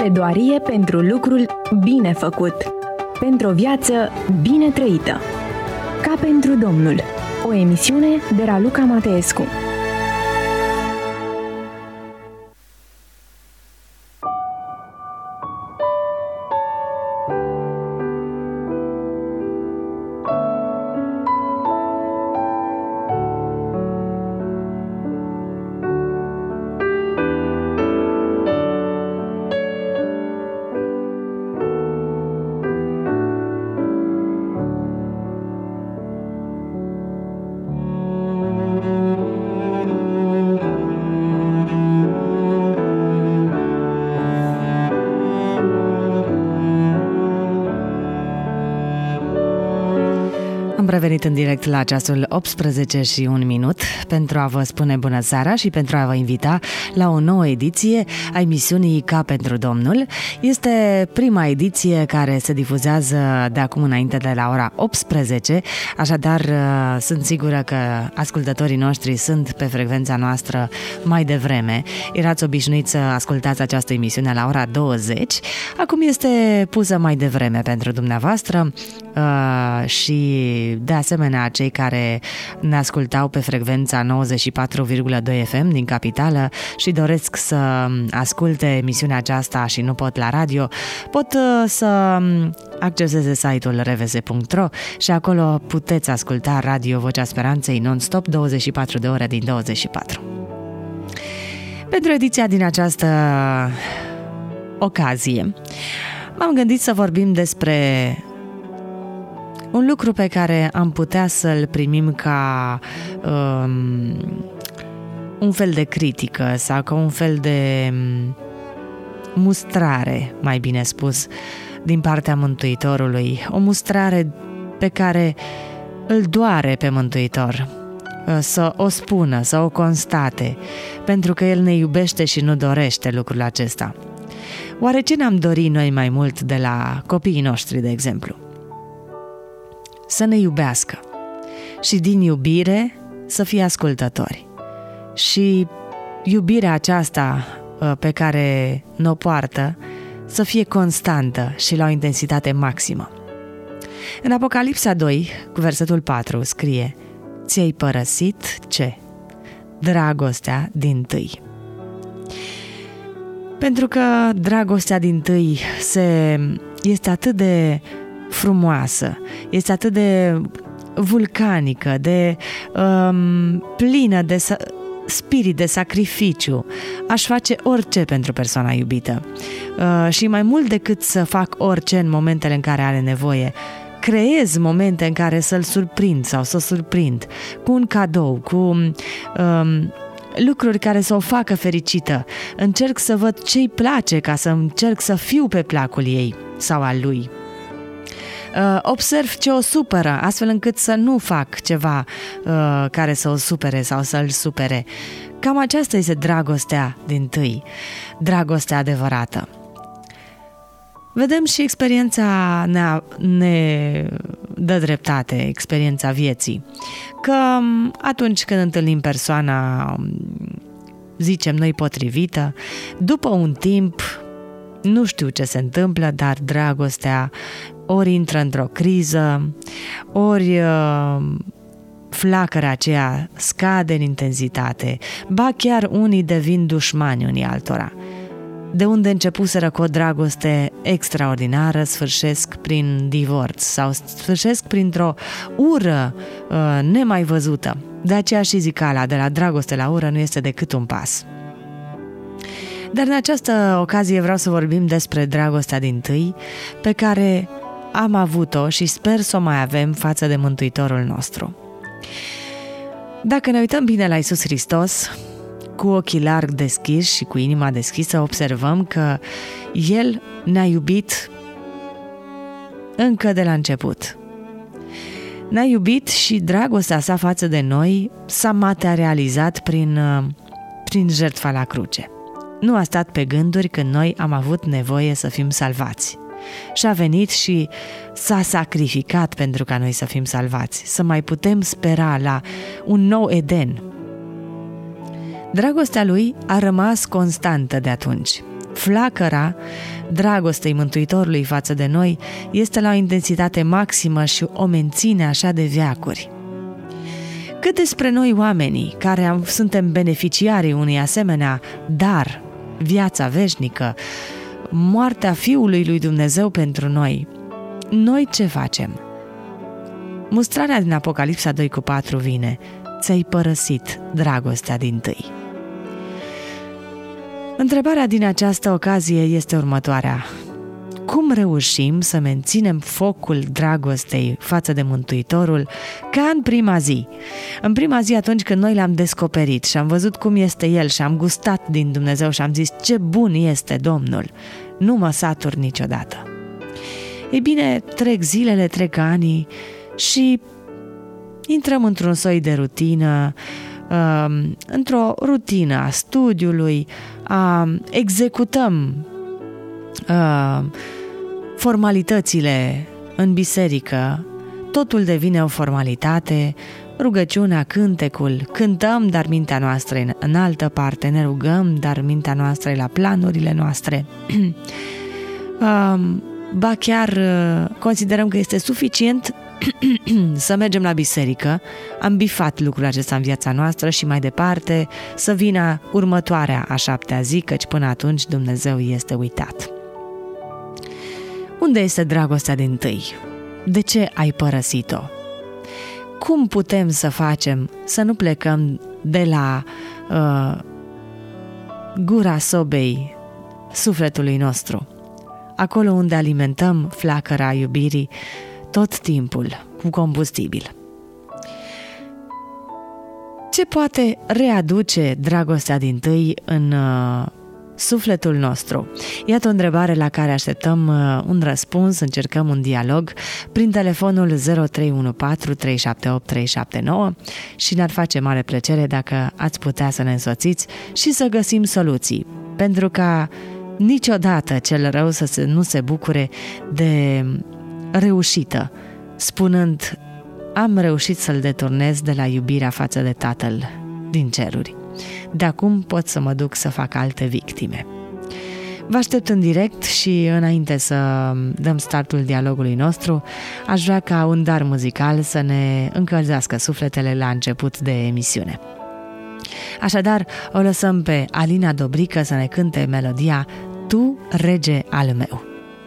Pledoarie pentru lucrul bine făcut. Pentru o viață bine trăită. Ca pentru Domnul. O emisiune de Raluca Mateescu. Revenit în direct la ceasul 18 și 1 minut pentru a vă spune bună seara și pentru a vă invita la o nouă ediție a emisiunii Ca pentru Domnul. Este prima ediție care se difuzează de acum înainte de la ora 18, așadar sunt sigură că ascultătorii noștri sunt pe frecvența noastră mai devreme. Erați obișnuiți să ascultați această emisiune la ora 20, acum este pusă mai devreme pentru dumneavoastră și de asemenea cei care ne ascultau pe frecvența 94,2 FM din capitală și doresc să asculte emisiunea aceasta și nu pot la radio, pot să acceseze site-ul rvs.ro și acolo puteți asculta Radio Vocea Speranței non-stop 24 de ore din 24. Pentru ediția din această ocazie m-am gândit să vorbim despre un lucru pe care am putea să-l primim ca un fel de critică sau ca un fel de mustrare, mai bine spus, din partea Mântuitorului. O mustrare pe care îl doare pe Mântuitor să o spună, să o constate, pentru că El ne iubește și nu dorește lucrul acesta. Oare ce ne-am dorit noi mai mult de la copiii noștri, de exemplu? Să ne iubească și din iubire să fie ascultători. Și iubirea aceasta pe care ne-o poartă să fie constantă și la o intensitate maximă. În Apocalipsa 2, cu versetul 4, scrie: ți-ai părăsit ce? Dragostea dintâi. Pentru că dragostea dintâi este atât de frumoasă, este atât de vulcanică, de plină de spirit, de sacrificiu. Aș face orice pentru persoana iubită. Și mai mult decât să fac orice în momentele în care are nevoie, creez momente în care să-l surprind sau să o surprind cu un cadou, cu lucruri care să o facă fericită. Încerc să văd ce-i place ca să încerc să fiu pe placul ei sau al lui. Observ ce o supără, astfel încât să nu fac ceva care să o supere sau să-l supere. Cam aceasta este dragostea dintâi, dragostea adevărată. Vedem și experiența ne dă dreptate, experiența vieții, că atunci când întâlnim persoana, zicem noi, potrivită, după un timp, nu știu ce se întâmplă, dar dragostea ori intră într-o criză, ori flacăra aceea scade în intensitate, ba chiar unii devin dușmani unii altora. De unde începuseră cu o dragoste extraordinară, sfârșesc prin divorț sau sfârșesc printr-o ură nemai văzută. De aceea și zicala, de la dragoste la ură nu este decât un pas. Dar în această ocazie vreau să vorbim despre dragostea dintâi pe care am avut-o și sper să o mai avem față de Mântuitorul nostru. Dacă ne uităm bine la Iisus Hristos, cu ochii larg deschiși și cu inima deschisă, observăm că El ne-a iubit încă de la început. Ne-a iubit și dragostea sa față de noi s-a materializat prin jertfa la cruce. Nu a stat pe gânduri când noi am avut nevoie să fim salvați. Și a venit și s-a sacrificat pentru ca noi să fim salvați, să mai putem spera la un nou Eden. Dragostea lui a rămas constantă de atunci flacăra dragostei Mântuitorului față de noi este la o intensitate maximă și o menține așa de veacuri. Cât despre noi oamenii care suntem beneficiarii unui asemenea dar, viața veșnică, moartea Fiului lui Dumnezeu pentru noi ce facem? Mustrarea din Apocalipsa 2:4 vine: ți-ai părăsit dragostea dintâi. Întrebarea din această ocazie este următoarea: cum reușim să menținem focul dragostei față de Mântuitorul ca în prima zi? În prima zi, atunci când noi l-am descoperit și am văzut cum este El și am gustat din Dumnezeu și am zis ce bun este Domnul, nu mă satur niciodată. Ei bine, trec zilele, trec anii și intrăm într-un soi de rutină, într-o rutină a studiului, executăm formalitățile în biserică, totul devine o formalitate, rugăciunea, cântecul, cântăm, dar mintea noastră e în altă parte, ne rugăm, dar mintea noastră e la planurile noastre. Ba chiar considerăm că este suficient să mergem la biserică, am bifat lucrul acesta în viața noastră și mai departe să vină următoarea a 7-a zi, căci până atunci Dumnezeu este uitat. Unde este dragostea dintâi? De ce ai părăsit-o? Cum putem să facem să nu plecăm de la gura sobei sufletului nostru, acolo unde alimentăm flacăra iubirii tot timpul cu combustibil? Ce poate readuce dragostea dintâi în sufletul nostru? Iată o întrebare la care așteptăm un răspuns, încercăm un dialog prin telefonul 0314 378 379 și ne-ar face mare plăcere dacă ați putea să ne însoțiți și să găsim soluții, pentru ca niciodată cel rău să nu se bucure de reușită, spunând: am reușit să-l deturnez de la iubirea față de Tatăl din ceruri. De acum pot să mă duc să fac alte victime. Vă aștept în direct și înainte să dăm startul dialogului nostru, aș vrea ca un dar muzical să ne încălzească sufletele la început de emisiune. Așadar, o lăsăm pe Alina Dobrică să ne cânte melodia Tu, rege al meu.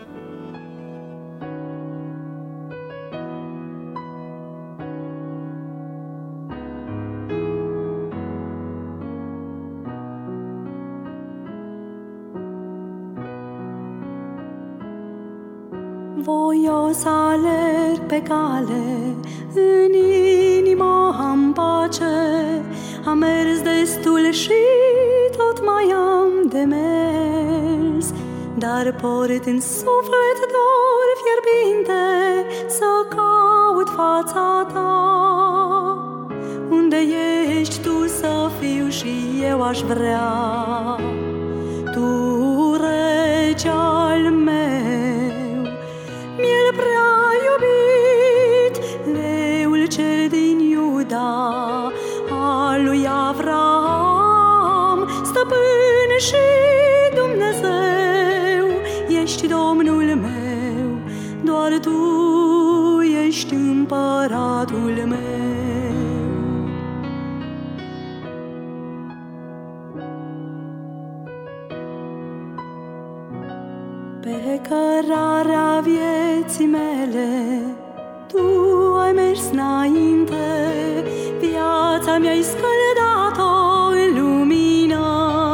Voios alerg pe cale, în inima am pace, am mers destul și tot mai am de mers, dar port în suflet dor fierbinte să caut fața ta. Unde ești tu să fiu și eu aș vrea, tu, rege al meu, miel prea iubit, leul cel din Iuda, al lui Avram, stăpân și Dumnezeu, ești Domnul meu, doar tu ești împăratul meu. Pe cărarea vieții mele tu ai mers înainte, viața mi-ai scăldat-o în lumină.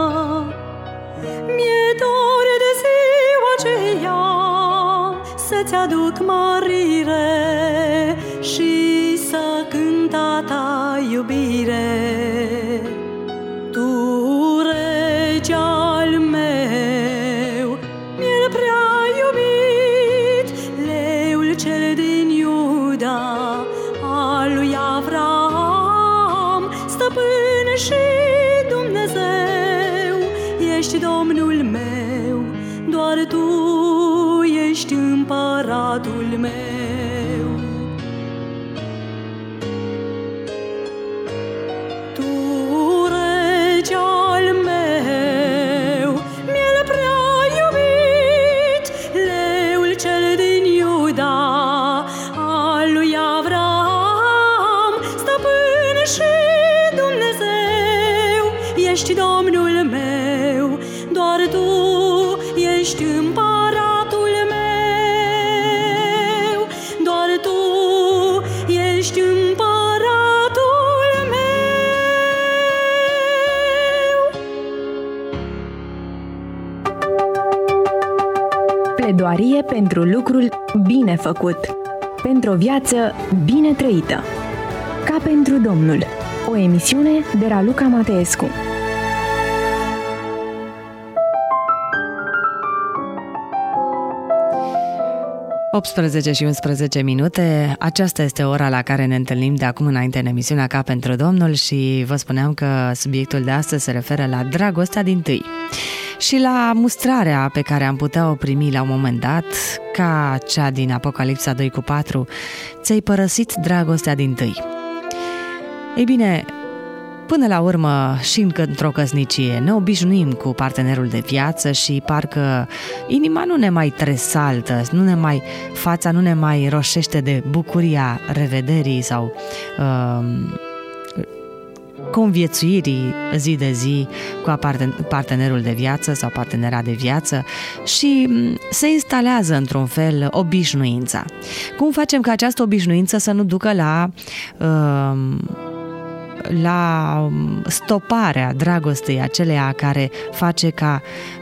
Mi-e dor de ziua aceea să-ți aduc mărire și să cânt a ta iubire. Tu, rege al meu, miel prea iubit, leul cel din Iuda, al lui Avram, stăpân și Dumnezeu, ești Domnul meu, doar tu ești împăratul meu. Tu, rege al meu, miel prea ești împăratul meu, doar tu ești împăratul meu. Pledoarie pentru lucrul bine făcut, pentru o viață bine trăită. Ca pentru Domnul, o emisiune de Raluca Mateescu. Și 11 minute. Aceasta este ora la care ne întâlnim de acum înainte în emisiunea Ca pentru Domnul și vă spuneam că subiectul de astăzi se referă la dragostea dintâi și la mustrarea pe care am putea o primi la un moment dat, ca cea din Apocalipsa 2:4, ți-ai părăsit dragostea dintâi. Ei bine, până la urmă și într-o căsnicie ne obișnuim cu partenerul de viață și parcă inima nu ne mai tresaltă, fața nu ne mai roșește de bucuria revederii sau conviețuirii zi de zi cu partenerul de viață sau partenera de viață și se instalează într-un fel obișnuința. Cum facem ca această obișnuință să nu ducă la stoparea dragostei aceleia care face ca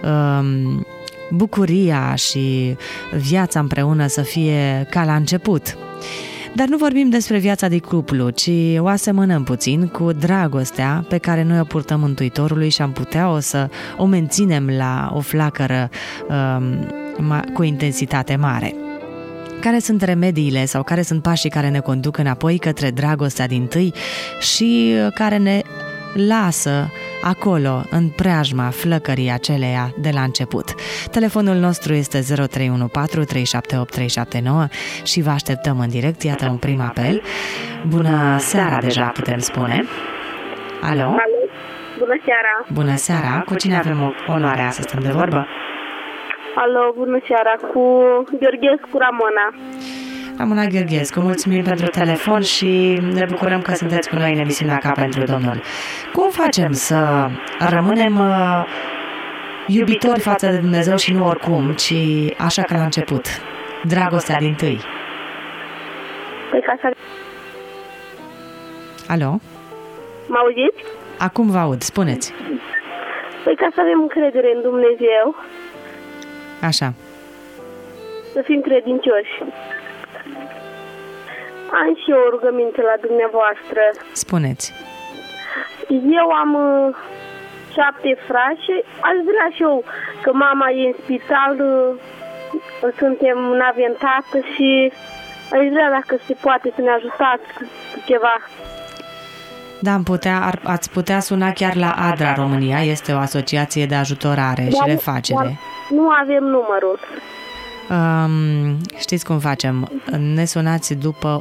bucuria și viața împreună să fie ca la început? Dar nu vorbim despre viața de cuplu, ci o asemănăm puțin cu dragostea pe care noi o purtăm Mântuitorului și am putea să o menținem la o flacără cu intensitate mare. Care sunt remediile sau care sunt pașii care ne conduc înapoi către dragostea dintâi și care ne lasă acolo, în preajma flăcării aceleia de la început? Telefonul nostru este 0314 378 379 și vă așteptăm în direct. Iată un prim apel. Bună seara, deja putem spune. Alo? Alo. Bună seara. Bună seara. Cu cine avem onoarea să stăm de vorbă? Alo, bună seara, cu Gheorghescu Ramona. Ramona Gheorghescu, mulțumim pentru telefon și ne bucurăm că sunteți cu noi în emisiunea Ca pentru Domnul. Cum facem să rămânem iubitori față de Dumnezeu și nu oricum, ci așa ca la început? Dragostea dintâi. Păi ca să... Alo? Mă auziți? Acum vă aud, spuneți. Păi ca să avem încredere în Dumnezeu. Așa. Să fim credincioși. Am și eu o rugăminte la dumneavoastră. Spuneți. Eu am 7 frați și aș vrea și eu, că mama e în spital, n-avem tată și aș vrea dacă se poate să ne ajutați cu ceva. Da, ați putea suna chiar la ADRA România, este o asociație de ajutorare și refacere. Nu avem numărul. Știți cum facem? Ne sunați după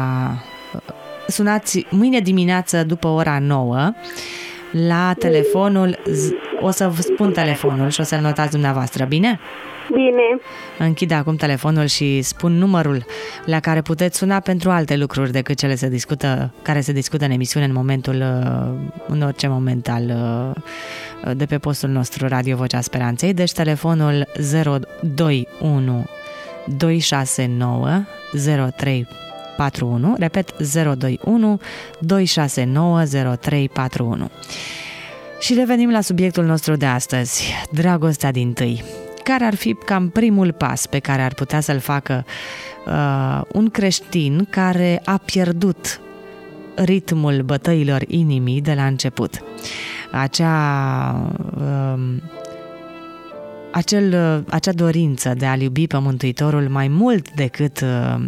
sunați mâine dimineață după ora 9 la telefonul, o să vă spun telefonul și o să-l notați dumneavoastră, bine? Bine. Închid acum telefonul și spun numărul la care puteți suna pentru alte lucruri decât cele care se discută în emisiune în orice moment de pe postul nostru Radio Vocea Speranței. Deci telefonul 021 269 0341, repet 021 269 0341. Și revenim la subiectul nostru de astăzi, dragostea dintâi. Care ar fi cam primul pas pe care ar putea să-l facă un creștin care a pierdut ritmul bătăilor inimii de la început? Acea dorință de a-L iubi pe Mântuitorul mai mult decât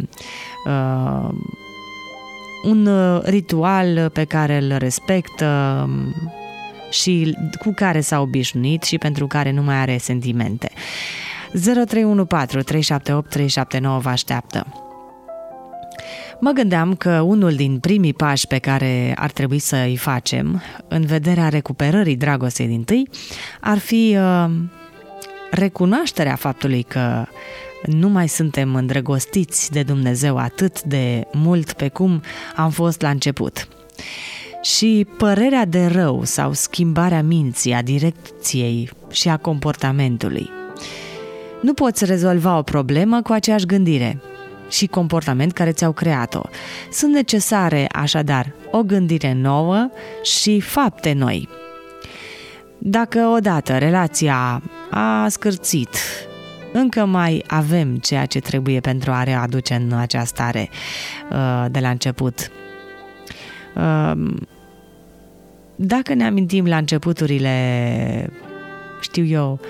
un ritual pe care îl respectă și cu care s-a obișnuit și pentru care nu mai are sentimente. 0314 378 379 vă așteaptă. Mă gândeam că unul din primii pași pe care ar trebui să îi facem în vederea recuperării dragostei dintâi ar fi recunoașterea faptului că nu mai suntem îndrăgostiți de Dumnezeu atât de mult pe cum am fost la început. Și părerea de rău sau schimbarea minții, a direcției și a comportamentului. Nu poți rezolva o problemă cu aceeași gândire și comportament care ți-au creat-o. Sunt necesare, așadar, o gândire nouă și fapte noi. Dacă odată relația a scârțit, încă mai avem ceea ce trebuie pentru a readuce în această stare de la început. Dacă ne amintim la începuturile, știu eu,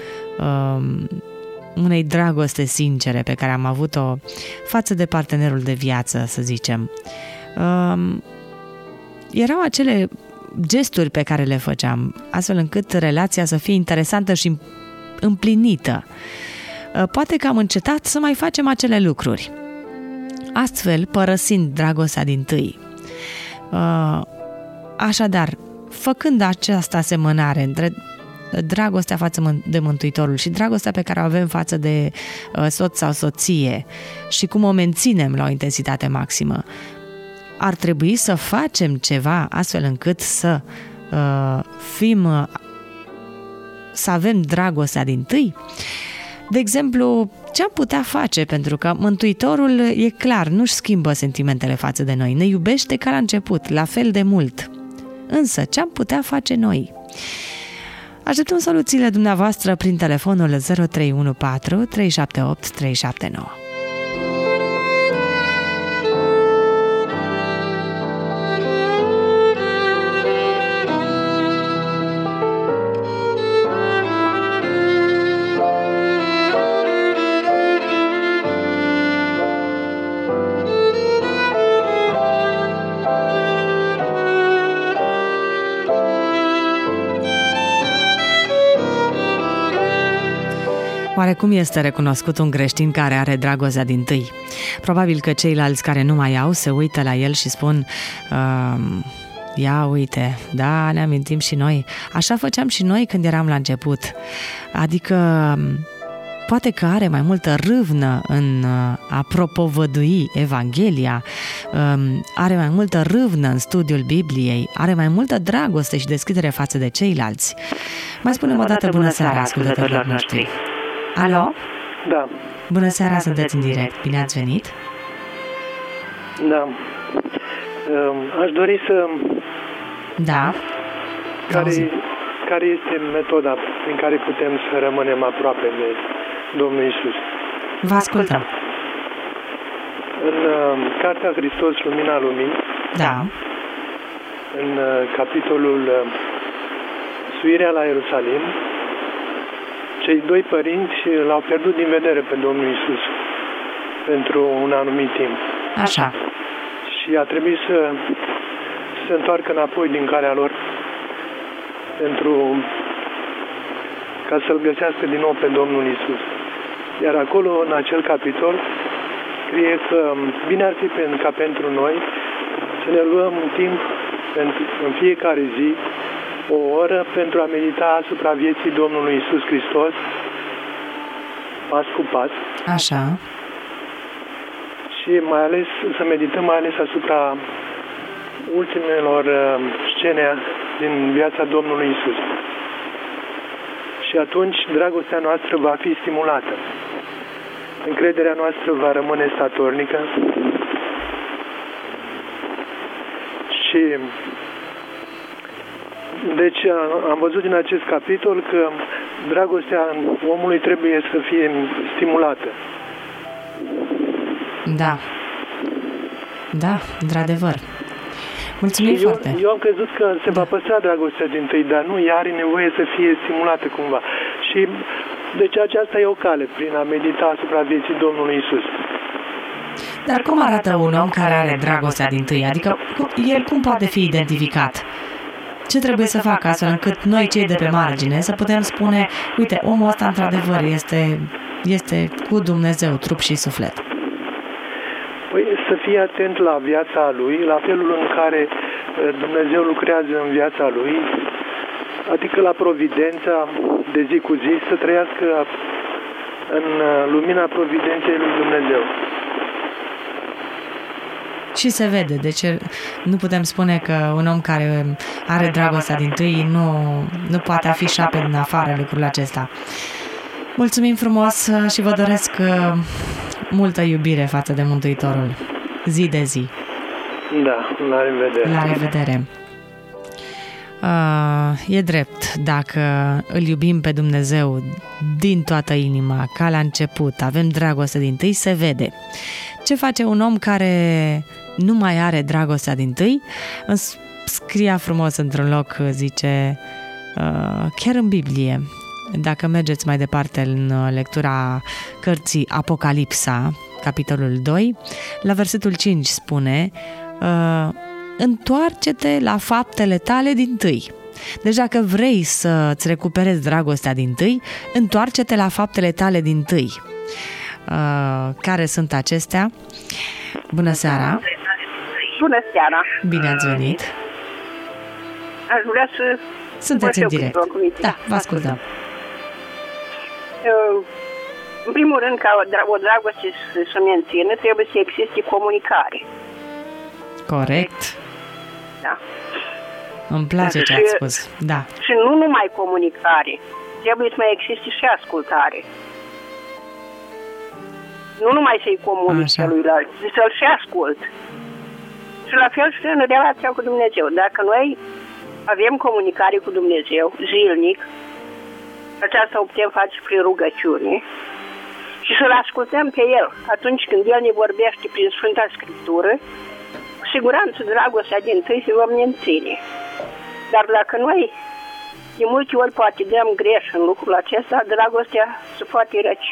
unei dragoste sincere pe care am avut-o față de partenerul de viață, să zicem, erau acele gesturi pe care le făceam, astfel încât relația să fie interesantă și împlinită. Poate că am încetat să mai facem acele lucruri, astfel părăsind dragostea dintâi. Așadar, făcând această asemănare între dragostea față de Mântuitorul și dragostea pe care o avem față de soț sau soție și cum o menținem la o intensitate maximă, ar trebui să facem ceva astfel încât să avem dragostea dintâi. De exemplu, ce am putea face? Pentru că Mântuitorul, e clar, nu-și schimbă sentimentele față de noi. Ne iubește ca la început, la fel de mult. Însă, ce am putea face noi? Așteptăm soluțiile dumneavoastră prin telefonul 0314 378 379. Oare cum este recunoscut un creștin care are dragostea dintâi? Probabil că ceilalți care nu mai au se uită la el și spun ia uite, da, ne amintim și noi, așa făceam și noi când eram la început. Adică poate că are mai multă râvnă în a propovădui Evanghelia, are mai multă râvnă în studiul Bibliei, are mai multă dragoste și deschidere față de ceilalți. Mai spunem o dată bună seara ascultătorilor noștri. Alo? Da. Bună seara, sunteți în direct. Bine ați venit? Da. Aș dori să... Da. Care este metoda prin care putem să rămânem aproape de Domnul Iisus? Vă ascultăm. În Cartea Hristos, Lumina Lumii, da, în capitolul Suirea la Ierusalim, cei doi părinți l-au pierdut din vedere pe Domnul Iisus pentru un anumit timp. Așa. Și a trebuit să se întoarcă înapoi din calea lor ca să-L găsească din nou pe Domnul Iisus. Iar acolo, în acel capitol, scrie că bine ar fi ca pentru noi să ne luăm un timp în fiecare zi, o oră, pentru a medita asupra vieții Domnului Iisus Hristos, pas cu pas. Așa. Și mai ales să medităm mai ales asupra ultimelor scene din viața Domnului Iisus. Și atunci dragostea noastră va fi stimulată. Încrederea noastră va rămâne statornică și deci am văzut din acest capitol că dragostea omului trebuie să fie stimulată. Da. Da, într-adevăr. Mulțumim foarte. Eu am crezut că se va păstra dragostea dintâi, dar nu, ea are nevoie să fie stimulată cumva. Și deci aceasta e o cale prin a medita asupra vieții Domnului Iisus. Dar cum arată un om care are dragostea dintâi? Adică el cum poate fi identificat? Ce trebuie să facă astfel încât noi, cei de pe margine, să putem spune, uite, omul ăsta într-adevăr este cu Dumnezeu, trup și suflet? Păi să fie atent la viața lui, la felul în care Dumnezeu lucrează în viața lui, adică la providența de zi cu zi, să trăiască în lumina providenței lui Dumnezeu. Și se vede, deci nu putem spune că un om care are dragostea dintâi nu poate afișa pe din afară lucrul acesta. Mulțumim frumos și vă doresc multă iubire față de Mântuitorul, zi de zi. Da, la revedere. La revedere. E drept, dacă îl iubim pe Dumnezeu din toată inima, ca la început, avem dragoste dintâi, se vede. Ce face un om care nu mai are dragostea dintâi? Scria frumos într-un loc, zice, chiar în Biblie, dacă mergeți mai departe în lectura cărții Apocalipsa, capitolul 2, la versetul 5 spune: întoarce-te la faptele tale dintâi. Deci dacă vrei să-ți recuperezi dragostea dintâi, întoarce-te la faptele tale dintâi. Care sunt acestea? Bună seara! Bună seara! Bine ați venit! Aș vrea să... Sunteți în direct. Da, vă ascultăm. În primul rând, ca o dragoste să se mențină, trebuie să existe comunicare. Corect. Da. Îmi place ce ați spus. Da. Și nu numai comunicare, trebuie să mai existe și ascultare. Nu numai să-i comunic celuilalt, să-l și ascult. Și la fel și în relația cu Dumnezeu. Dacă noi avem comunicare cu Dumnezeu zilnic, aceasta o putem face prin rugăciune și să-L ascultăm pe El atunci când El ne vorbește prin Sfânta Scriptură, cu siguranță dragostea dintâi se va menține. Dar dacă noi de multe ori poate dăm greș în lucrul acesta, dragostea se poate răci.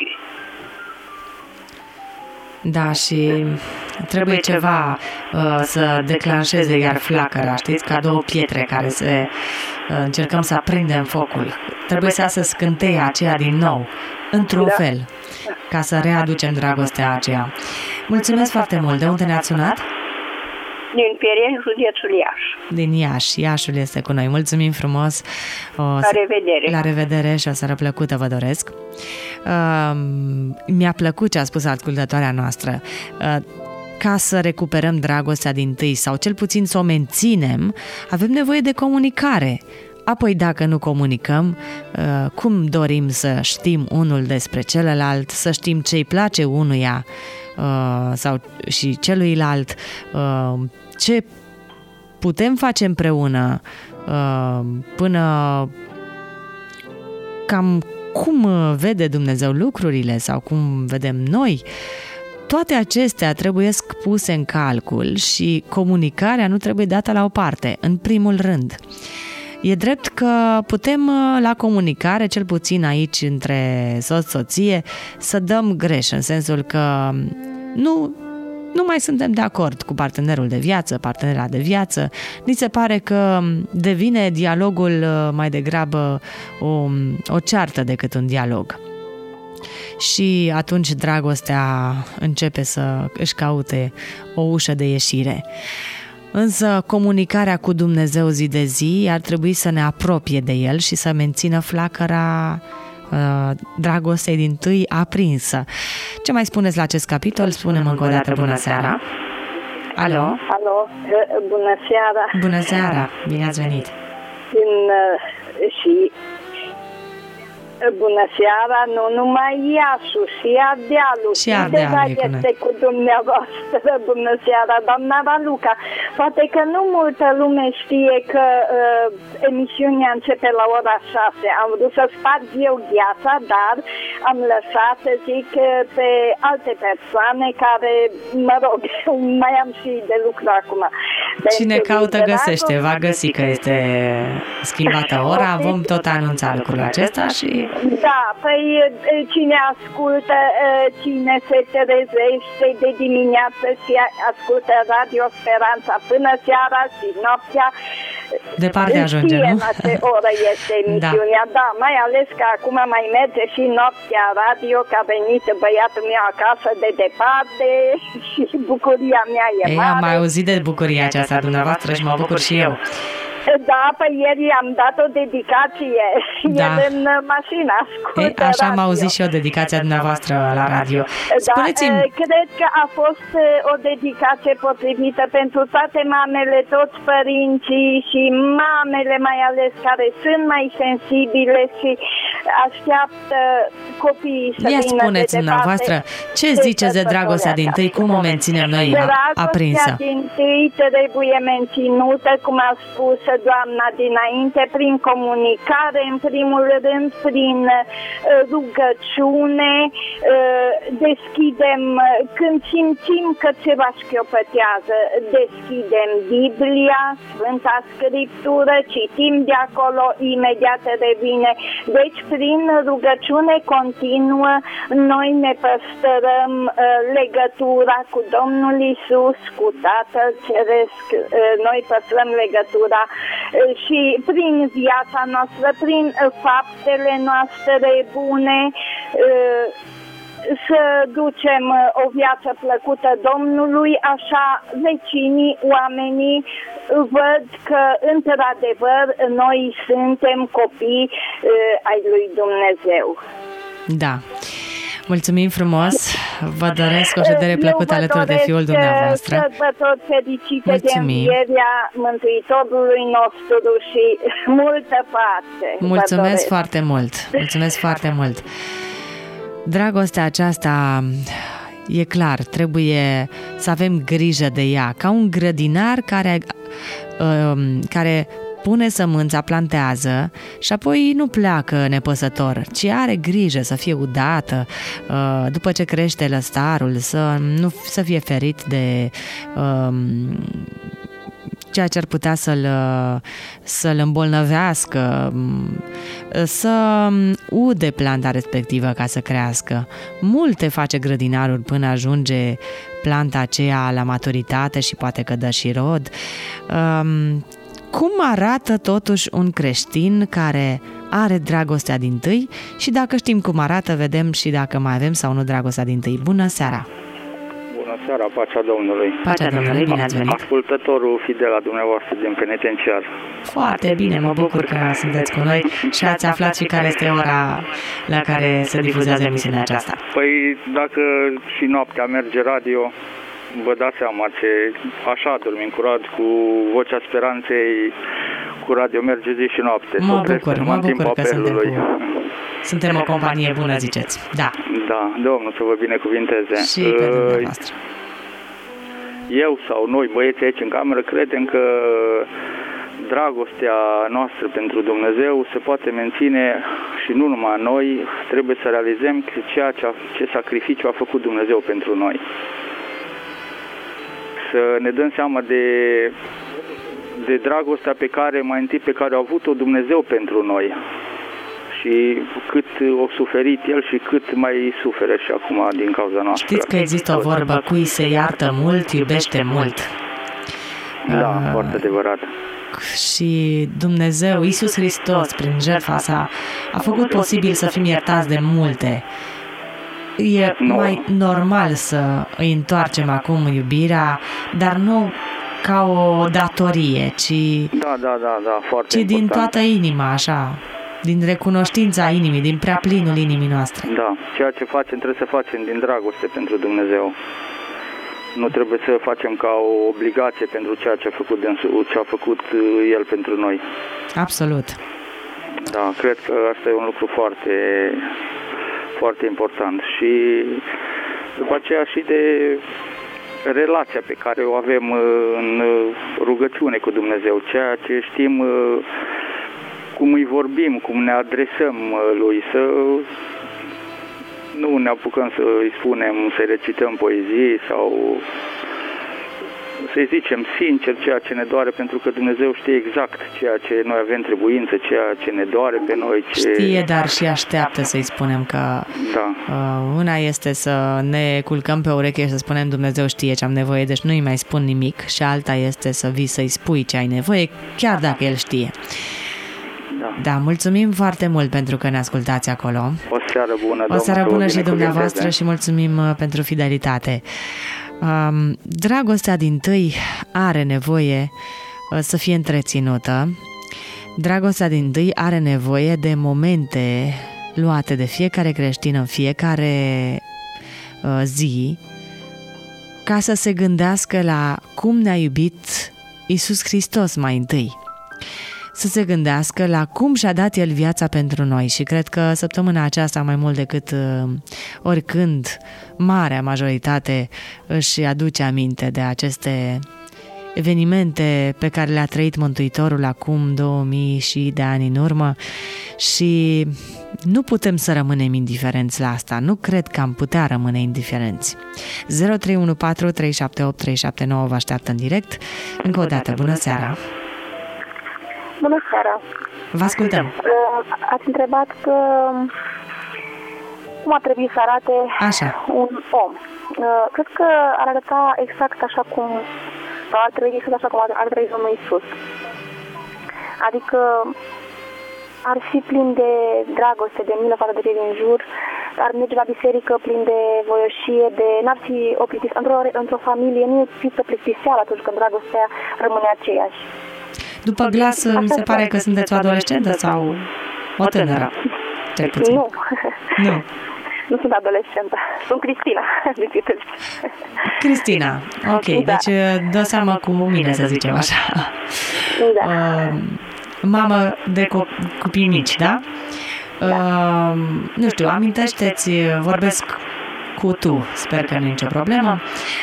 Da, și trebuie ceva să declanșeze iar flacăra, știți, ca două pietre care încercăm să aprindem focul. Trebuie să iasă scânteia aceea din nou, într-un fel, ca să readucem dragostea aceea. Mulțumesc foarte mult. De unde ne-ați sunat? Din Pereni, județul Iași. Din Iași. Iașul este cu noi. Mulțumim frumos. La revedere. La revedere și o seară plăcută vă doresc. Mi-a plăcut ce a spus ascultătoarea noastră. Ca să recuperăm dragostea dintâi sau cel puțin să o menținem, avem nevoie de comunicare. Apoi, dacă nu comunicăm, cum dorim să știm unul despre celălalt, să știm ce-i place unuia sau și celuilalt, ce putem face împreună, până cam cum vede Dumnezeu lucrurile sau cum vedem noi. Toate acestea trebuie puse în calcul și comunicarea nu trebuie dată la o parte, în primul rând. E drept că putem la comunicare, cel puțin aici între soț-soție, să dăm greș, în sensul că nu mai suntem de acord cu partenerul de viață, partenera de viață. Ni se pare că devine dialogul mai degrabă o ceartă decât un dialog. Și atunci dragostea începe să își caute o ușă de ieșire. Însă comunicarea cu Dumnezeu zi de zi ar trebui să ne apropie de El și să mențină flacăra dragostei dintâi aprinsă. Ce mai spuneți la acest capitol? Spunem încă o dată bună seara. Alo? Alo, bună seara. Bună seara, bine ați venit. Bună seara, nu numai Iașul, și Ardealul. Și Ardealul este cu dumneavoastră. Bună seara, doamna Raluca. Poate că nu multă lume știe că emisiunea începe la ora 6. Am vrut să sparg eu gheața, dar am lăsat, să zic, pe alte persoane care, mă rog, mai am și de lucru acum. Cine caută găsește, va găsi că este schimbată ora, vom tot anunța lucrul acesta și... Da, păi cine ascultă, cine se trezește de dimineață și ascultă Radio Speranța până seara și noaptea, departe ajunge, nu? La ce oră este emisiunea, da, mai ales că acum mai merge și noaptea radio, că a venit băiatul meu acasă de departe și bucuria mea e mare. Am mai auzit de bucuria aceasta dumneavoastră și mă bucur și eu. Da, pe ieri am dat o dedicație, da. El în mașină ascultă așa radio. am auzit și eu dedicația dumneavoastră la radio. Spuneți-mi... Da, cred că a fost o dedicație potrivită pentru toate mamele, toți părinții și mamele mai ales care sunt mai sensibile și așteaptă copiii să Ia vină spuneți de dumneavoastră, ce ziceți de dragostea din tâi, cum o menținem noi aprinsă? Dragostea din tâi trebuie menținută, cum a spus doamna dinainte, prin comunicare, în primul rând, prin rugăciune, deschidem, când simțim că ceva șchiopătează, deschidem Biblia, Sfânta Scriptură, citim de acolo, imediat revine. Deci, prin rugăciune continuă, noi ne păstrăm legătura cu Domnul Iisus, cu Tatăl Ceresc, noi păstrăm legătura și prin viața noastră, prin faptele noastre bune, să ducem o viață plăcută Domnului, așa vecinii, oamenii văd că într-adevăr noi suntem copii ai lui Dumnezeu. Da. Mulțumim frumos, vă doresc o ședere plăcută alături de fiul dumneavoastră. Sărbători fericite de învierea Mântuitorului nostru și multă pace. Mulțumesc foarte mult, mulțumesc foarte mult. Dragostea aceasta, e clar, trebuie să avem grijă de ea, ca un grădinar care pune sămânța, plantează și apoi nu pleacă nepăsător, ci are grijă să fie udată, după ce crește lăstarul, să fie ferit de ceea ce ar putea să-l îmbolnăvească, să ude planta respectivă ca să crească. Multe face grădinarul până ajunge planta aceea la maturitate și poate că dă și rod. Cum arată totuși un creștin care are dragostea dintâi? Și dacă știm cum arată, vedem și dacă mai avem sau nu dragostea dintâi. Bună seara! Bună seara, pacea Domnului! Pacea Domnului, bine ați venit! Ascultătorul fidel al dumneavoastră din penitenciar. Foarte bine, mă bucur că sunteți cu noi și ați aflat și care este ora la care se difuzează emisiunea aceasta. Păi, dacă și noaptea merge radio, vă dați seama ce așa dormim cu Vocea Speranței, cu radio merge zi și noapte. Mă bucur că suntem o companie bună, ziceți. Da. Da, Domnul să vă binecuvinteze. Și pe dumneavoastră. Eu sau noi, băieții aici în cameră, credem că dragostea noastră pentru Dumnezeu se poate menține și nu numai noi, trebuie să realizăm că ce sacrificiu a făcut Dumnezeu pentru noi. Să ne dăm seama de dragostea pe care a avut-o Dumnezeu pentru noi și cât o suferit El și cât mai suferă și acum din cauza noastră. Știți că există o vorbă, cui se iartă mult, iubește mult. Da, foarte adevărat. Și Dumnezeu, Iisus Hristos, prin jertfa sa, a făcut posibil să fim iertați de multe. E mai normal să îi întoarcem acum iubirea, dar nu ca o datorie, ci foarte din important. Toată inima, așa, din recunoștința inimii, din prea plinul inimii noastre. Da, ceea ce facem trebuie să facem din dragoste pentru Dumnezeu. Nu trebuie să facem ca o obligație pentru ceea ce a făcut El pentru noi. Absolut. Da, cred că asta e un lucru foarte, foarte important. Și după aceea și de relația pe care o avem în rugăciune cu Dumnezeu, ceea ce știm, cum îi vorbim, cum ne adresăm Lui, să nu ne apucăm să îi spunem, să recităm poezii sau să-i zicem sincer ceea ce ne doare, pentru că Dumnezeu știe exact ceea ce noi avem trebuință, ceea ce ne doare pe noi. Știe, dar și așteaptă să-i spunem că una este să ne culcăm pe ureche și să spunem Dumnezeu știe ce am nevoie, deci nu-i mai spun nimic, și alta este să vii să-i spui ce ai nevoie, chiar dacă El știe. Da, mulțumim foarte mult pentru că ne ascultați acolo. O seară bună, o seară bună și dumneavoastră și mulțumim pentru fidelitate. Dragostea dintâi are nevoie să fie întreținută. Dragostea dintâi are nevoie de momente luate de fiecare creștin în fiecare zi, ca să se gândească la cum ne-a iubit Iisus Hristos mai întâi. să se gândească la cum și-a dat El viața pentru noi și cred că săptămâna aceasta mai mult decât oricând marea majoritate își aduce aminte de aceste evenimente pe care le-a trăit Mântuitorul acum 2000 și de ani în urmă și nu putem să rămânem indiferenți la asta. Nu cred că am putea rămâne indiferenți. 0314 378 379 vă așteaptă în direct. Încă o dată, bună seara! Bună seara! Vă ascultăm! Ați întrebat că cum ar trebui să arate un om. Cred că ar arăta exact așa cum sau ar trebui să așa cum ar trebui Domnul Iisus. Adică ar fi plin de dragoste, de milă față de cei din jur, ar merge la biserică plin de voioșie, n-ar fi o plictiseală. Într-o familie nu există plictiseală atunci când dragostea rămâne aceeași. După glas, mi se pare că sunteți o adolescentă sau o tânără? Nu. Nu. Nu sunt adolescentă, sunt Cristina. Cristina, ok, da. Deci dă seama cu mine, să zicem așa. Da. Mamă de copii mici, da? Nu știu, amintește-ți, vorbesc cu tu, sper că nu e nicio problemă.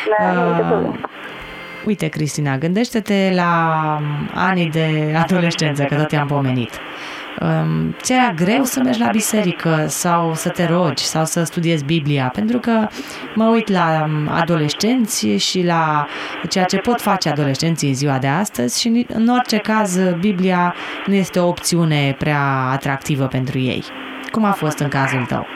Uite, Cristina, gândește-te la anii de adolescență, că tot i-am pomenit. Ți era greu să mergi la biserică sau să te rogi sau să studiezi Biblia? Pentru că mă uit la adolescenți și la ceea ce pot face adolescenții în ziua de astăzi și în orice caz Biblia nu este o opțiune prea atractivă pentru ei. Cum a fost în cazul tău?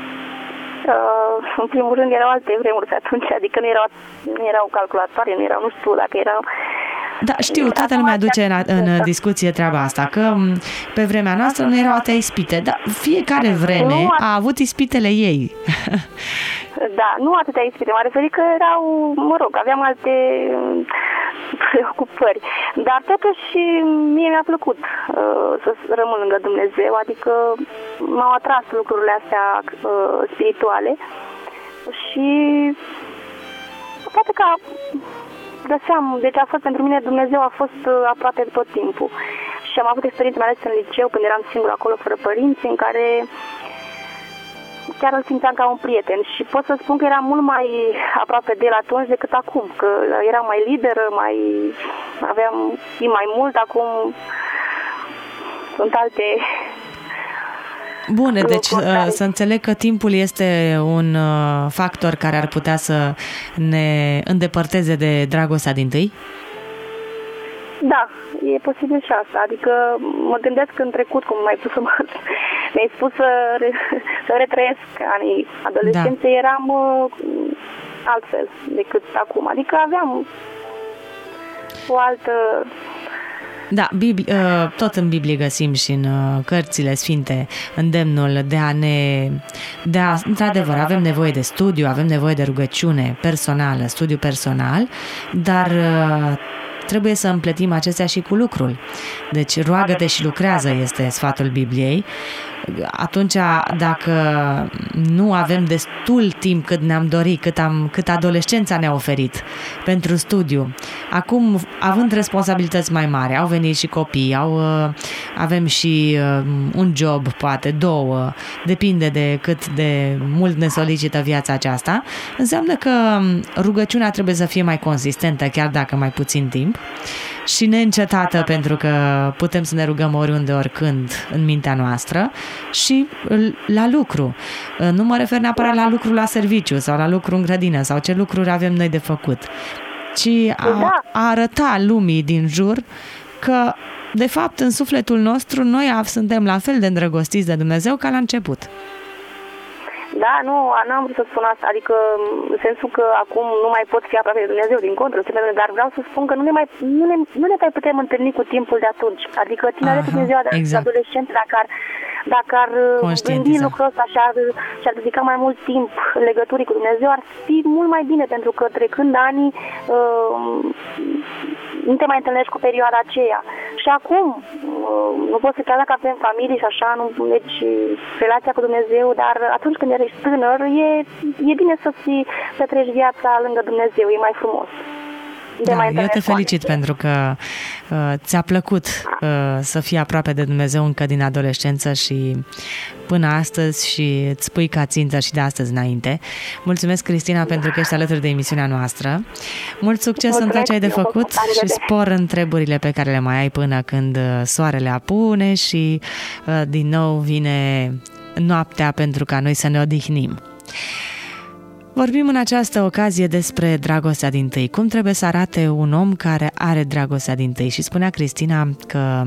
În primul rând erau alte vremuri atunci, adică nu erau calculatoare, nu erau, nu știu dacă erau. Da, știu, toată lumea aduce în discuție treaba asta, că pe vremea noastră nu erau atâtea ispite, dar fiecare vreme a avut ispitele ei. Da, nu atâtea ispite, m-a referit că erau, aveam alte preocupări, dar totuși mie mi-a plăcut să rămân lângă Dumnezeu, adică m-au atras lucrurile astea spirituale și poate că deci a fost pentru mine, Dumnezeu a fost aproape tot timpul. Și am avut experiențe, mai ales în liceu, când eram singur acolo fără părinți, în care chiar îl simțeam ca un prieten. Și pot să spun că eram mult mai aproape de el atunci decât acum, că eram mai liberă, aveam mai mult, acum sunt alte... Bun, deci să înțeleg că timpul este un factor care ar putea să ne îndepărteze de dragostea dintâi? Da, e posibil și asta. Adică mă gândesc în trecut, cum mi-ai spus să retrăiesc anii adolescenței, eram altfel decât acum. Adică aveam o altă... Da, tot în Biblie găsim și în cărțile sfinte îndemnul într-adevăr, avem nevoie de studiu, avem nevoie de rugăciune personală, studiu personal, dar trebuie să împletim acestea și cu lucrul. Deci roagă-te și lucrează este sfatul Bibliei. Atunci, dacă nu avem destul timp cât ne-am dorit, cât adolescența ne-a oferit pentru studiu, acum, având responsabilități mai mari, au venit și copii, avem și un job, poate, 2, depinde de cât de mult ne solicită viața aceasta, înseamnă că rugăciunea trebuie să fie mai consistentă, chiar dacă mai puțin timp, și neîncetată, pentru că putem să ne rugăm oriunde, oricând în mintea noastră, și la lucru. Nu mă refer neapărat la lucru la serviciu sau la lucru în grădină sau ce lucruri avem noi de făcut, ci a arăta lumii din jur că, de fapt, în sufletul nostru noi suntem la fel de îndrăgostiți de Dumnezeu ca la început. Da, n-am vrut să spun asta, adică în sensul că acum nu mai pot fi aproape de Dumnezeu, din contră, dar vreau să spun că nu ne mai putem întâlni cu timpul de atunci. Adică tineretul din ziua de adolescent, dacă ar gândi lucrul ăsta și ar dedica mai mult timp legăturii cu Dumnezeu, ar fi mult mai bine, pentru că trecând anii nu te mai întâlnești cu perioada aceea. Și acum, nu pot să chiar dacă avem familie și așa, deci relația cu Dumnezeu, dar atunci când ești tânăr, e bine să petreci viața lângă Dumnezeu, e mai frumos. Eu te felicit pentru că ți-a plăcut să fii aproape de Dumnezeu încă din adolescență și până astăzi și îți pui ca țintă și de astăzi înainte. Mulțumesc, Cristina, pentru că ești alături de emisiunea noastră. Mult succes în tot ce ai de făcut și spor în treburile pe care le mai ai până când soarele apune și din nou vine noaptea pentru ca noi să ne odihnim. Vorbim în această ocazie despre dragostea dintâi. Cum trebuie să arate un om care are dragostea dintâi? Și spunea Cristina că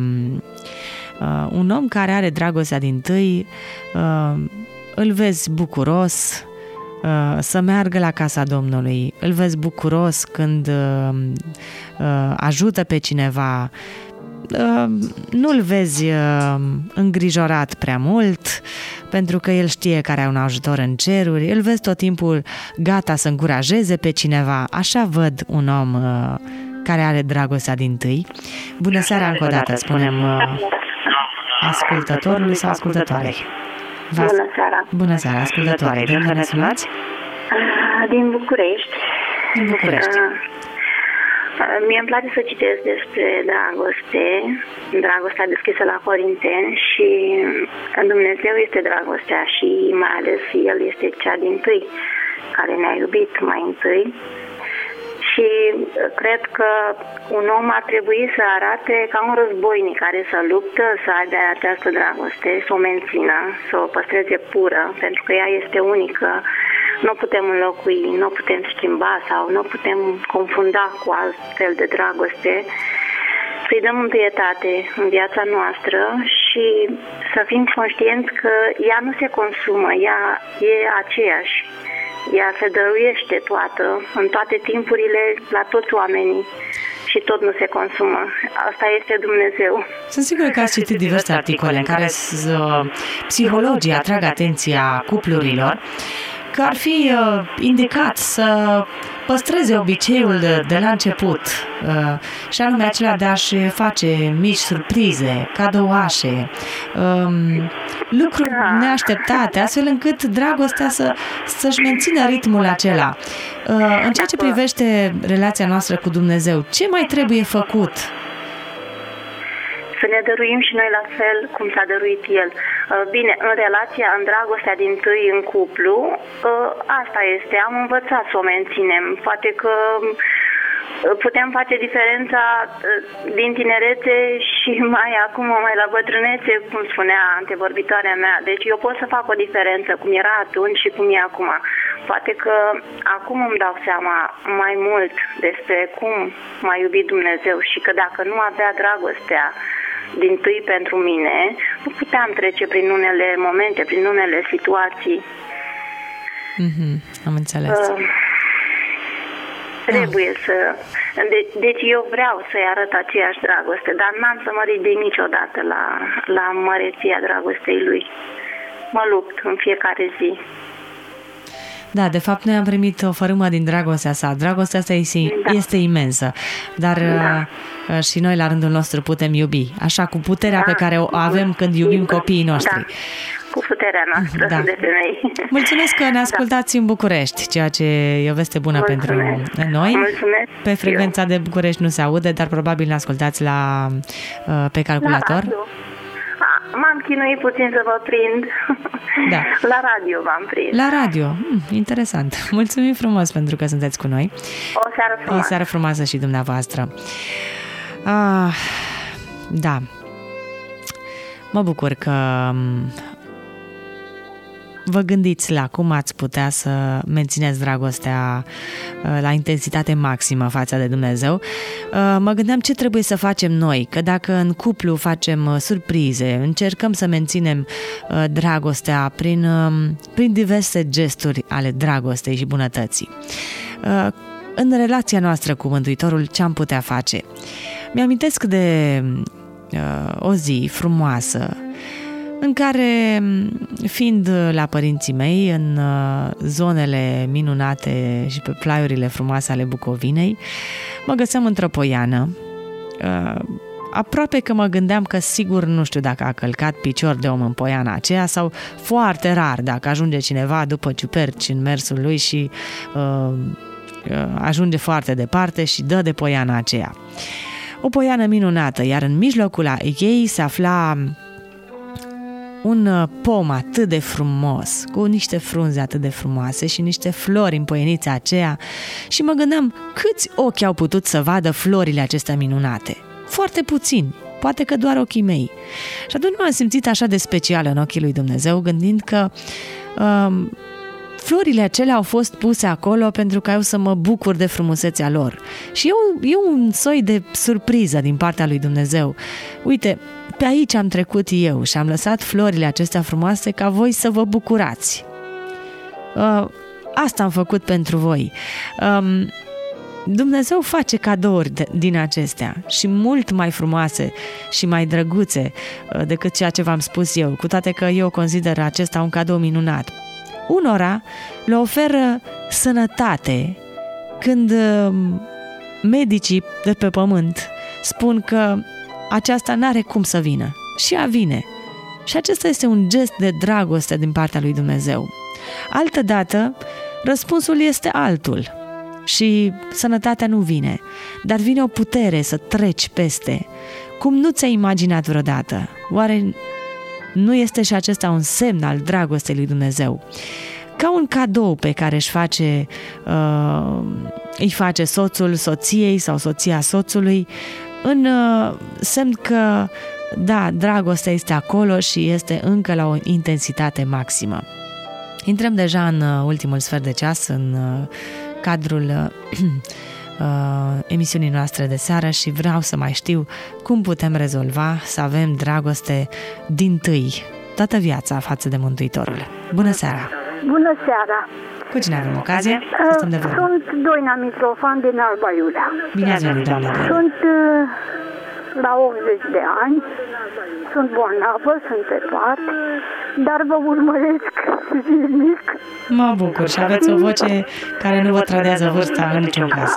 un om care are dragostea dintâi îl vezi bucuros să meargă la casa Domnului, îl vezi bucuros când ajută pe cineva, nu-l vezi îngrijorat prea mult pentru că el știe că are un ajutor în ceruri, îl vezi tot timpul gata să încurajeze pe cineva. Așa văd un om care are dragostea dintâi. Bună seara încă o dată, spunem ascultătorului sau ascultătoarei. Bună seara! Bună seara, ascultătoare. De unde ne sunați? Din București. Din București. Mie îmi place să citesc despre dragoste, dragostea deschisă la Corinteni și Dumnezeu este dragostea și mai ales El este cea dintâi care ne-a iubit mai întâi și cred că un om ar trebui să arate ca un războinic care să luptă, să aibă această dragoste, să o mențină, să o păstreze pură, pentru că ea este unică. Nu putem înlocui, nu putem schimba sau nu putem confunda cu altfel de dragoste. Să-i dăm întâietate în viața noastră și să fim conștienți că ea nu se consumă, ea e aceeași. Ea se dăruiește toată, în toate timpurile, la toți oamenii și tot nu se consumă. Asta este Dumnezeu. Sunt sigură că ați citit diverse articole în care psihologii atrag atenția cuplurilor că ar fi indicat să păstreze obiceiul de la început și anume acela de a-și face mici surprize, cadouașe, lucruri neașteptate, astfel încât dragostea să-și mențină ritmul acela. În ceea ce privește relația noastră cu Dumnezeu, ce mai trebuie făcut? Să ne dăruim și noi la fel cum s-a dăruit El. Bine, în relația, în dragostea dintâi în cuplu, asta este, am învățat să o menținem. Poate că putem face diferența din tinerețe și mai acum, mai la bătrânețe, cum spunea antevorbitoarea mea. Deci eu pot să fac o diferență, cum era atunci și cum e acum. Poate că acum îmi dau seama mai mult despre cum m-a iubit Dumnezeu și că dacă nu avea dragostea dintâi pentru mine, nu puteam trece prin unele momente, prin unele situații. Am înțeles. Trebuie să... Deci eu vreau să-i arăt aceeași dragoste, dar n-am să mă ridic niciodată la măreția dragostei Lui. Mă lupt în fiecare zi. Da, de fapt noi am primit o fărâmă din dragostea sa. Dragostea asta este imensă, dar și noi la rândul nostru putem iubi, așa cu puterea pe care o avem când iubim copiii noștri. Cu puterea noastră de femei. Mulțumesc că ne ascultați în București, ceea ce e o veste bună pentru noi. Mulțumesc. Pe frecvența de București nu se aude, dar probabil ne ascultați pe calculator. M-am chinuit puțin să vă prind. Da. La radio v-am prins. La radio. Interesant. Mulțumim frumos pentru că sunteți cu noi. O seară frumoasă. O seară frumoasă și dumneavoastră. Da. Mă bucur că vă gândiți la cum ați putea să mențineți dragostea la intensitate maximă față de Dumnezeu. Mă gândeam ce trebuie să facem noi, că dacă în cuplu facem surprize, încercăm să menținem dragostea prin diverse gesturi ale dragostei și bunătății. În relația noastră cu Mântuitorul, ce am putea face? Mi-amintesc de o zi frumoasă în care, fiind la părinții mei în zonele minunate și pe plaiurile frumoase ale Bucovinei, mă găseam într-o poiană. Aproape că mă gândeam că sigur nu știu dacă a călcat picior de om în poiana aceea sau foarte rar dacă ajunge cineva după ciuperci în mersul lui și ajunge foarte departe și dă de poiana aceea. O poiană minunată, iar în mijlocul ei se afla un pom atât de frumos, cu niște frunze atât de frumoase și niște flori în poienița aceea, și mă gândeam câți ochi au putut să vadă florile acestea minunate. Foarte puțini, poate că doar ochii mei. Și atunci m-am simțit așa de specială în ochii lui Dumnezeu, gândind că florile acelea au fost puse acolo pentru ca eu să mă bucur de frumusețea lor. Și e un soi de surpriză din partea lui Dumnezeu. Uite, pe aici am trecut eu și am lăsat florile acestea frumoase ca voi să vă bucurați. Asta am făcut pentru voi. Dumnezeu face cadouri din acestea și mult mai frumoase și mai drăguțe decât ceea ce v-am spus eu, cu toate că eu consider acesta un cadou minunat. Unora le oferă sănătate când medicii de pe pământ spun că aceasta n-are cum să vină. Și ea vine. Și acesta este un gest de dragoste din partea lui Dumnezeu. Altădată, răspunsul este altul și sănătatea nu vine, dar vine o putere să treci peste, cum nu ți-ai imaginat vreodată. Oare nu este și acesta un semn al dragostei lui Dumnezeu? Ca un cadou pe care îi face soțul soției sau soția soțului, în semn că, da, dragostea este acolo și este încă la o intensitate maximă. Intrăm deja în ultimul sfert de ceas, în cadrul emisiunii noastre de seară, și vreau să mai știu cum putem rezolva să avem dragoste dintâi toată viața față de Mântuitorul. Bună seara! Bună seara! Cu cine avem ocazia? Sunt Doina Mitrofan din Alba Iulia. Bine ați venit, doamne! Sunt la 80 de ani, sunt bolnavă, sunt pe pat, dar vă urmăresc zilnic. Mă bucur și aveți o voce care nu vă trădează vârsta în niciun caz.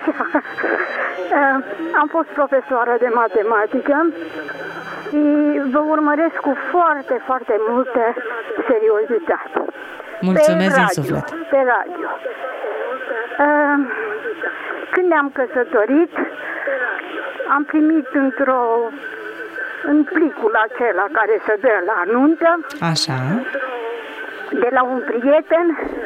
Am fost profesoară de matematică și vă urmăresc cu foarte, foarte multă seriozitate. Mulțumesc din suflet. Pe radio. Când ne-am căsătorit, am primit în plicul acela care se dă la nuntă, așa, de la un prieten,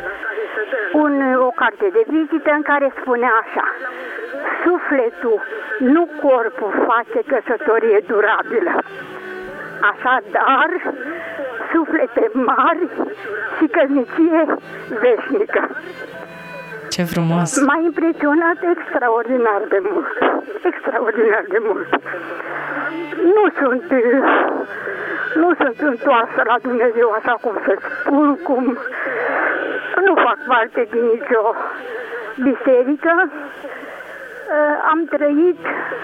o carte de vizită în care spunea așa: sufletul, nu corpul, face căsătorie durabilă. Așadar, suflete mari și căsnicie veșnică. Ce frumos! M-a impresionat extraordinar de mult. Extraordinar de mult. Nu sunt întoarsă la Dumnezeu, așa cum să spun, nu fac parte din nicio biserică. Am trăit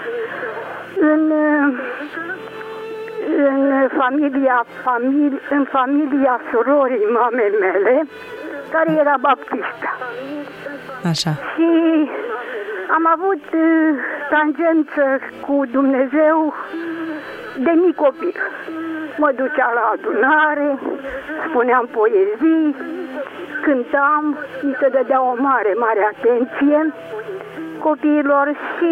în familia surorii mamei mele, care era baptistă. Așa. Și am avut tangență cu Dumnezeu de mic copil. Mă ducea la adunare, spuneam poezii, cântam, mi se dădea o mare, mare atenție copiilor și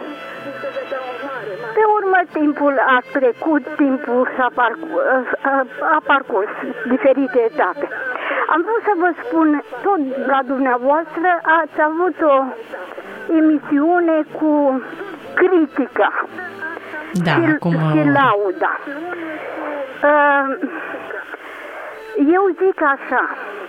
pe urmă timpul a trecut, timpul a parcurs diferite etape. Am vrut să vă spun, tot la dumneavoastră ați avut o emisiune cu critica, da, și lauda. Eu zic așa: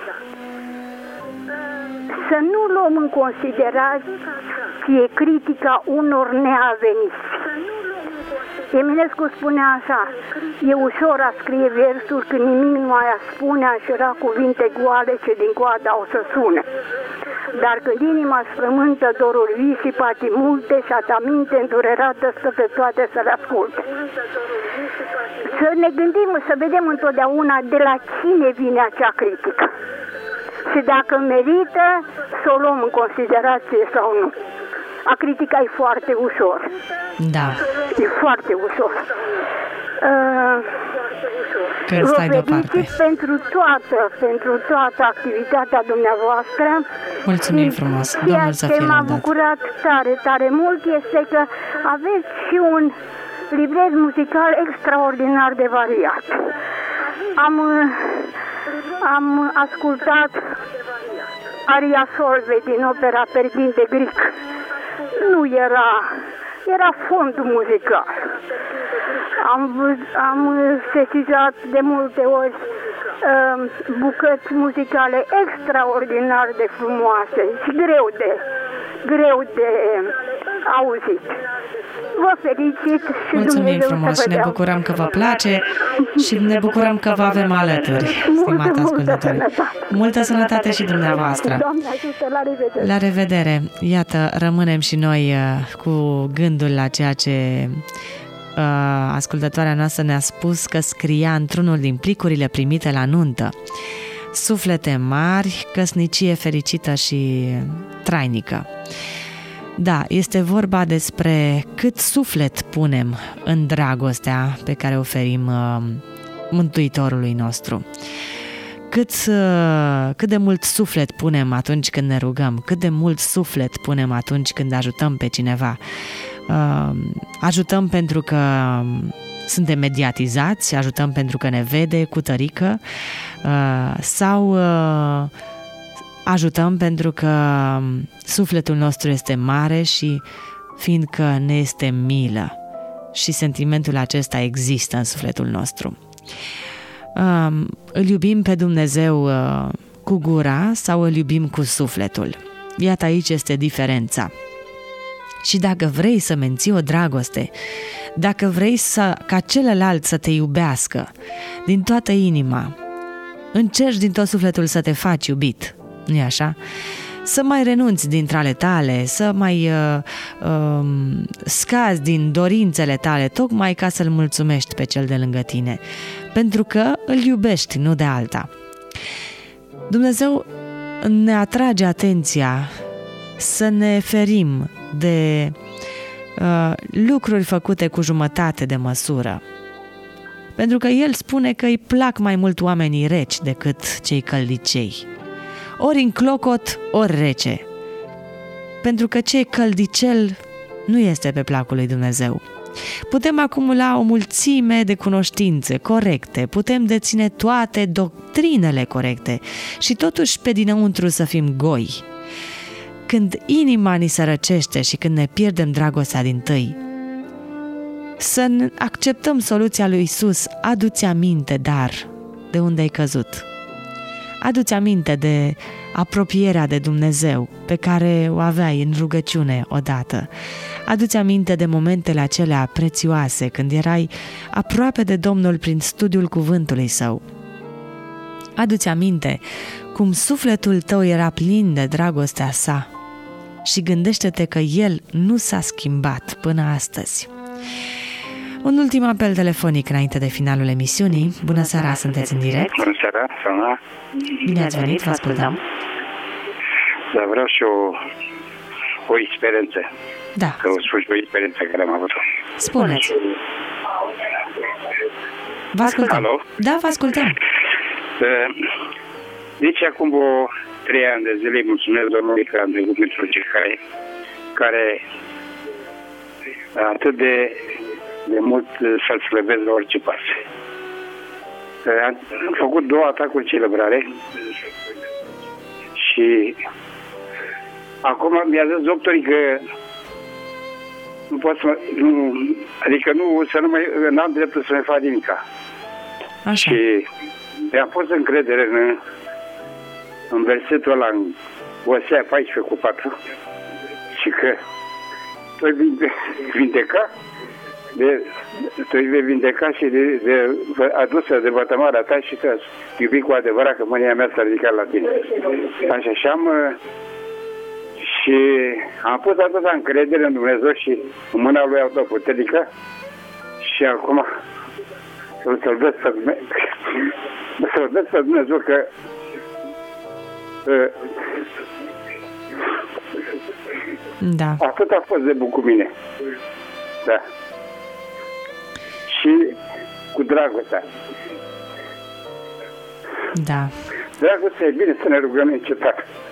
să nu luăm în considerație critica unor neaveniți. Eminescu spunea așa: e ușor a scrie versuri când nimic nu mai a spune, a înșira cuvinte goale ce din coada o să sune. Dar când inima sprământă doruri vii și patii multe, și a ta minte îndurerată stă pe toate să le asculte. Să ne gândim, să vedem întotdeauna de la cine vine acea critică. Și dacă merită, să o luăm în considerație sau nu. A critica e foarte ușor. Da. E foarte ușor. că stai deoparte. pentru toată activitatea dumneavoastră. Mulțumim frumos. Domnul să fie m-a bucurat tare mult este că aveți și un libret muzical extraordinar de variat. Am ascultat aria Solvei din opera Peregrin de Gric. Nu era fondul muzical. Am sesizat de multe ori bucăți muzicale extraordinar de frumoase și greu de auzit. Vă felicit și mulțumim frumos și ne bucurăm că vă place și ne bucurăm că vă avem alături, stimată ascultătoare. Multă sănătate și dumneavoastră. Doamne ajută, la revedere. La revedere. Iată, rămânem și noi cu gândul la ceea ce ascultătoarea noastră ne-a spus că scria într-unul din plicurile primite la nuntă. Suflete mari, căsnicie fericită și trainică. Da, este vorba despre cât suflet punem în dragostea pe care o oferim Mântuitorului nostru. Cât de mult suflet punem atunci când ne rugăm, cât de mult suflet punem atunci când ajutăm pe cineva. Ajutăm pentru că suntem mediatizați, ajutăm pentru că ne vede cu tărică sau ajutăm pentru că sufletul nostru este mare și fiindcă ne este milă și sentimentul acesta există în sufletul nostru. Îl iubim pe Dumnezeu cu gura sau îl iubim cu sufletul? Iată, aici este diferența. Și dacă vrei să menții o dragoste, dacă vrei ca celălalt să te iubească din toată inima, încerci din tot sufletul să te faci iubit, nu-i așa? Să mai renunți dintre ale tale, să mai scazi din dorințele tale, tocmai ca să-l mulțumești pe cel de lângă tine, pentru că îl iubești, nu de alta. Dumnezeu ne atrage atenția să ne ferim de lucruri făcute cu jumătate de măsură, pentru că El spune că îi plac mai mult oamenii reci decât cei căldicei, ori în clocot, ori rece, pentru că ce e căldicel nu este pe placul lui Dumnezeu. Putem acumula o mulțime de cunoștințe corecte, putem deține toate doctrinele corecte și totuși pe dinăuntru să fim goi. Când inima ni se răcește și când ne pierdem dragostea dintâi, să acceptăm soluția lui Iisus. Adu-ți aminte, dar, de unde ai căzut. Adu-ți aminte de apropierea de Dumnezeu pe care o aveai în rugăciune odată. Adu-ți aminte de momentele acelea prețioase când erai aproape de Domnul prin studiul cuvântului Său. Adu-ți aminte cum sufletul tău era plin de dragostea sa și gândește-te că El nu s-a schimbat până astăzi. Un ultim apel telefonic înainte de finalul emisiunii. Bună seara, sunteți în direct. Bună seara, Sana. Bine ați venit, vă ascultăm. Dar vreau și o experiență. Da. Că o spun și o experiență care am avut-o. Spuneți. Vă ascultăm. Alo? Da, vă ascultăm. Deci acum 3 ani de zile mulțumesc Domnului că am trecut pentru care atât de mult să-l slăvesc la orice pas. Am făcut 2 atacuri cerebrale și acum mi-a zis doctorii că nu pot să n-am dreptul să mai fac nimica. Așa. Și mi-am pus încredere în versetul ăla, în Osea 14:4, și că tu vei vindeca și adusă de vătămarea ta și să iubi cu adevărat, că mânia mea s-a ridicat la tine. Așa, și am pus atâta încredere în Dumnezeu și în mâna Lui autoputernică și acum să-L vezi pe Dumnezeu că da. Atât a fost de bun cu mine. Da. Și cu dragostea. Da. Dragostea e bine să ne rugăm încetat.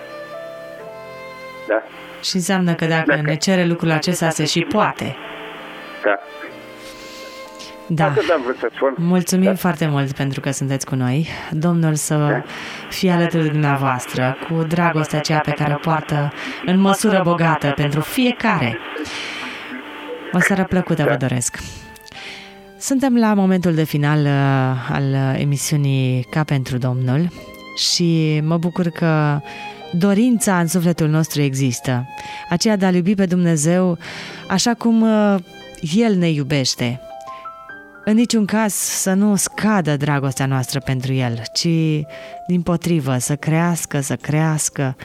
Da. Și înseamnă că dacă ne cere lucrul acesta, se și poate. Da. Da. Mulțumim foarte mult pentru că sunteți cu noi. Domnul să fie alături de dumneavoastră cu dragostea aceea pe care o poartă în măsură bogată pentru fiecare. O seară plăcută vă doresc. Suntem la momentul de final al emisiunii Ca pentru Domnul și mă bucur că dorința în sufletul nostru există, aceea de a-L iubi pe Dumnezeu așa cum El ne iubește. În niciun caz să nu scadă dragostea noastră pentru El, ci dimpotrivă să crească.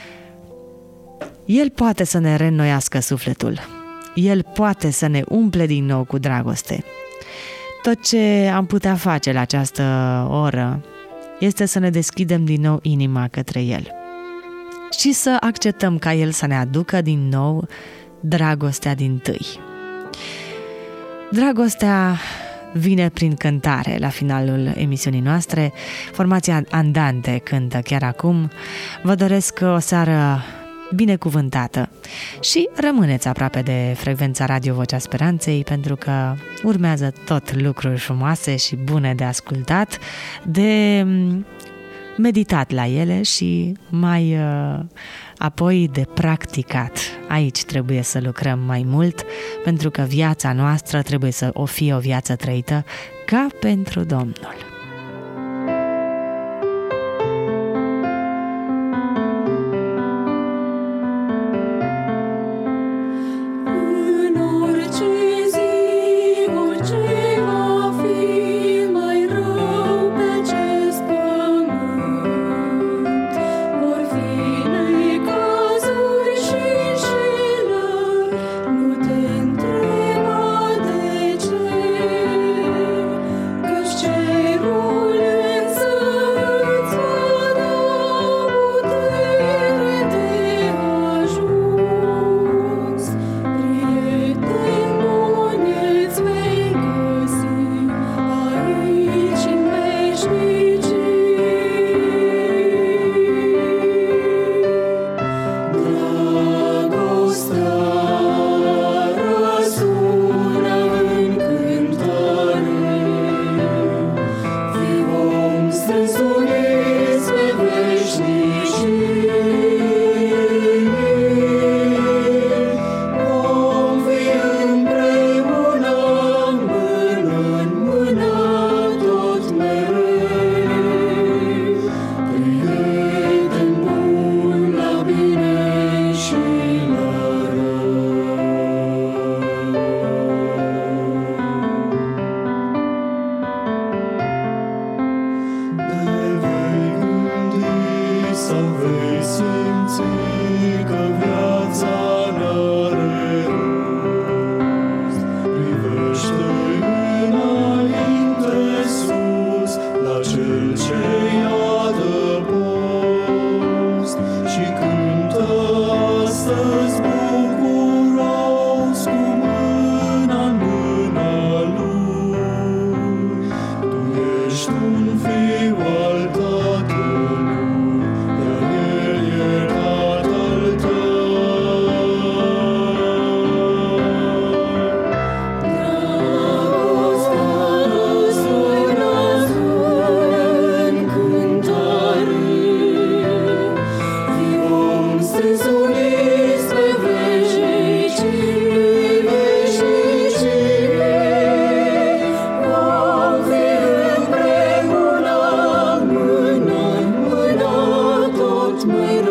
El poate să ne reînnoiască sufletul. El poate să ne umple din nou cu dragoste. Tot ce am putea face la această oră este să ne deschidem din nou inima către El și să acceptăm ca El să ne aducă din nou dragostea dintâi. Dragostea vine prin cântare la finalul emisiunii noastre. Formația Andante cântă chiar acum. Vă doresc o seară binecuvântată și rămâneți aproape de frecvența Radio Vocea Speranței, pentru că urmează tot lucruri frumoase și bune de ascultat, de meditat la ele și mai apoi de practicat. Aici trebuie să lucrăm mai mult, pentru că viața noastră trebuie să o fie o viață trăită ca pentru Domnul. My